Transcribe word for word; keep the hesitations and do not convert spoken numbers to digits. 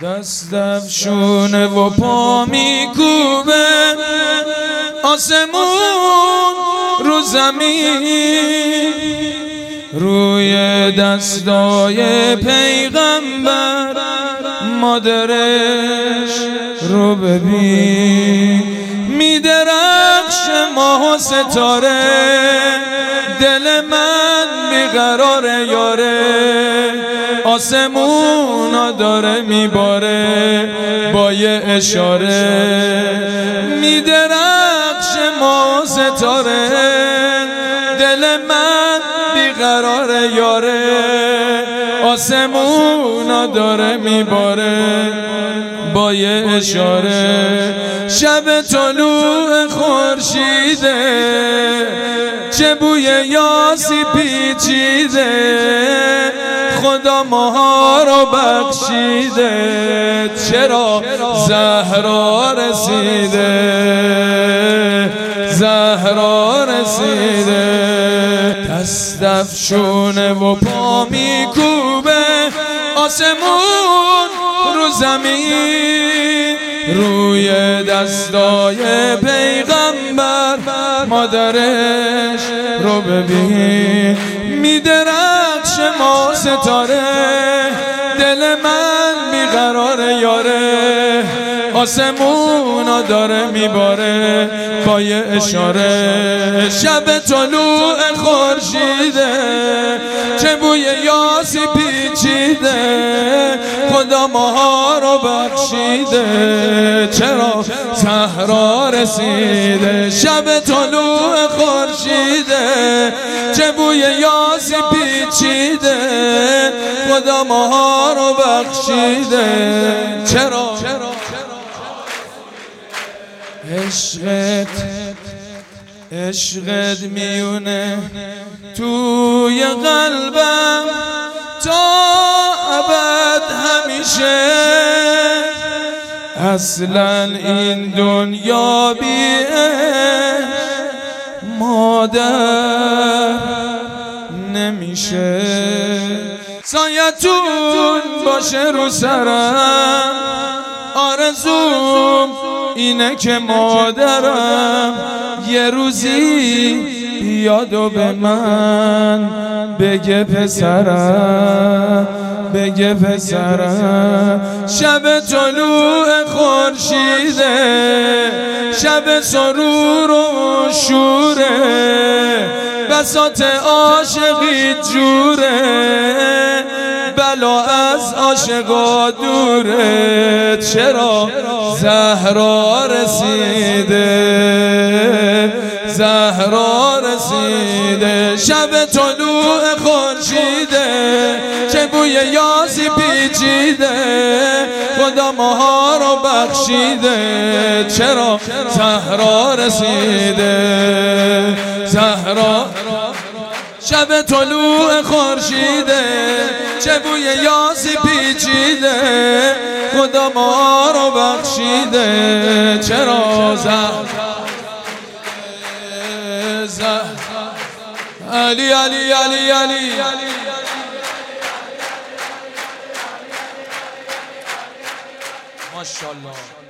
دست افشونه و پا میکوبه آسمون رو زمین، روی دستای پیغمبر مادرش رو ببین. میدرخش ماه و ستاره، دل من بیقرار یاره، آسمونا داره میباره با یه اشاره. میدرخش ماه و ستاره، دل من بیقرار یاره، آسمونا داره میباره با یه اشاره. شب طلوع خورشیده، چه بوی یاسی پیچیده، خدا ماها رو بخشیده، چرا زهرا رسیده، زهرا رسیده. دست افشونه و پا میکوبه آسمون رو زمین، روی دستای پیغمبر مادرش رو ببین. میدرخش ما ستاره، دل من بیقرار یاره، آسمونا داره میباره با یه اشاره. شب طلوع خورشیده، چه بوی یاسی پیچیده، خدا ماها رو بخشیده، چرا زهرا رسیده. شب طلوع خورشیده، چه بوی یاسی پیچیده، خدا ماها رو بخشیده، چرا عشقت عشقت میونه توی قلبم تا ابد همیشه. اصلا این دنیا بی مادر نمیشه. سایتون باشه رو سرم، آرزوم اینه که مادرم یه روزی بیاد و به من بگه پسرم، بگه پسرم. شب طلوع خورشیده، شب سرور و شوره، بساط عاشقی جوره، بلا از عاشقا دوره، چرا زهرا رسیده، زهرا رسیده. شب طلوع خورشیده، چه بوی یاسی پیچیده، خدا ماها رو بخشیده، چرا زهرا رسیده، زهرا. شب طلوع خورشیده، چه بوی یاسی پیچیده، خدا ما رو بخشیده، چرا زهرا علی علی علی علی ماشاءالله.